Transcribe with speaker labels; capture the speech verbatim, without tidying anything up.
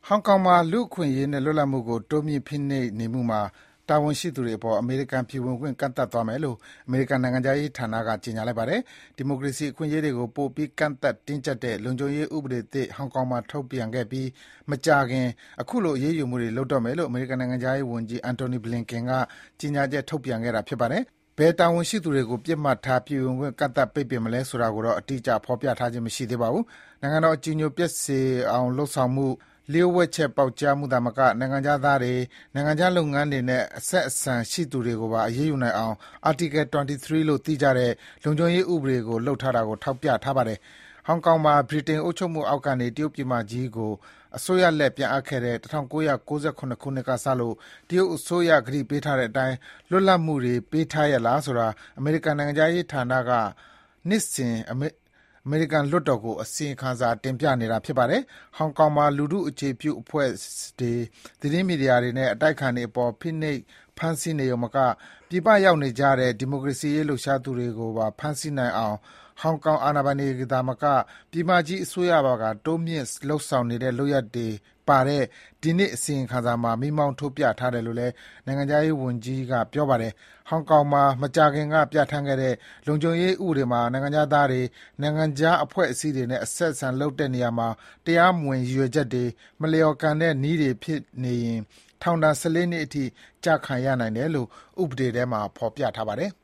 Speaker 1: ဟောင်ကောင်မှာလူ့အခွင့်အရေးနဲ့လွတ်လပ်မှုကိုတိုးမြှင့်ဖိနှိပ်နေမှုမှာတာဝန်ရှိသူတွေအပေါ်အမေရိကန်ပြည်ဝင်ခွင့်ကန့်သတ်သွားမယ်လို့အမေရိကန်နိုင်ငံခြားရေးဌာနကကြေညာလိုက်ပါတယ်။ဒီမိုကရေစီအခွင့်အရေးတွေကိုပိုပြီးကန့်သတ်တင်းကျပ်တဲ့လုံခြုံရေးဥပဒေသစ်ဟောင်ကောင်မှာထုတ်ပြန်ခဲ့ပြီးမကြာခင်အခုလိုအရေးယူမှုတွေလုပ်တော့မယ်လို့အမေရိကန်နိုင်ငံခြားရေးဝန်ကြီး Antony Blinken ကကြေညာချက်ထုတ်ပြန်ခဲ့တာဖြစ်ပါတယ်။ဘယ်တာဝန်ရှိသူတွေကိုပစ်မှတ်ထားပြည်ဝင်ခွင့်ကန့်သတ်ပိတ်ပင်မလဲဆိုတာကိုတော့အတိအကျဖော်ပြထားခြင်းမရှိသေးပါဘူး။နိုင်ငံတော်အကြည်ညိုပျက်စေအောင်လုပ်ဆောင်မှုလျှို့ဝှက်ချက်ပေါက်ကြားမှုသာမကနိုင်ငံခြားသားတွေနိုင်ငံခြားလုပ်ငန်းတွေနဲ့အဆက်အဆံရှိသူတွေကိုပါအရေးယူနိုင်အောင် Article ၂၃ လို့သိကြတဲ့လုံခြုံရေးဥပဒေကိုလုပ်ထားတာကိုထောက်ပြထားပါတယ်။ဟောင်ကောင်မှာဗြိတိန်အုပ်ချုပ်မှုအောက်ကနေတရုတ်ပြည်မကြီးကိုအစိုးရလက်ပြန်အပ်ခဲ့တဲ့၁၉၉၇ခုနှစ်ကစလို့တရုတ်အစိုးရကတိပေးထားတဲ့အတိုင်းလွတ်လပ်မှုတွေပေးထားရဲ့လားဆိုတာအမေရိကန်နိုင်ငံခြားရေးဌာနကနှစ်စဉ်အမေရိကန်လွှတ်တော်ကိုအစီရင်ခံစာတင်ပြနေတာဖြစ်ပါတယ်။ဟောင်ကောင်မှာလူထုအခြေပြုအဖွဲ့တွေသတင်းမီဒီယာတွေနဲ့အတိုက်အခံတွေအပေါ်ဖိနှိပ်ဖမ်းဆီးနေရုံမကပြည်ပရောက်နေကြတဲ့ဒီမိုကရေစီရေးလှုပ်ရှားသူတွေကိုပါဖမ်းဆီးနိုင်အောင်ဟောင်ကောင်အာဏာပိုင်တွေသာမကပြည်မကြီးအစိုးရပါကတိုးမြင့်လုပ်ဆောင်နေတဲ့လုပ်ရပ်တွေပါတဲ့ဒီနှစ်အစီရင်ခံစာမှာမီးမောင်းထိုးပြထားတယ်လို့လည်းနိုင်ငံခြားရေးဝန်ကြီးကပြောပါတယ်။ဟောင်ကောင်မှာမကြာခင်ကပြဋ္ဌာန်းခဲ့တဲ့လုံခြုံရေးဥပဒေမှာနိုင်ငံခြားသားတွေနိုင်ငံခြားအဖွဲ့အစည်းတွေနဲ့အဆက်အဆံလုပ်တဲ့နေရာမှာတရားမဝင်ရည်ရွယ်ချက်တွေမလျော်ကန်တဲ့နည်းတွေဖြစ်နေရင်ထောင်ဒဏ်၁၄နှစ်အထိကျခံရနိုင်တယ်လို့ဥပဒေထဲမှာဖော်ပြထားပါတယ်။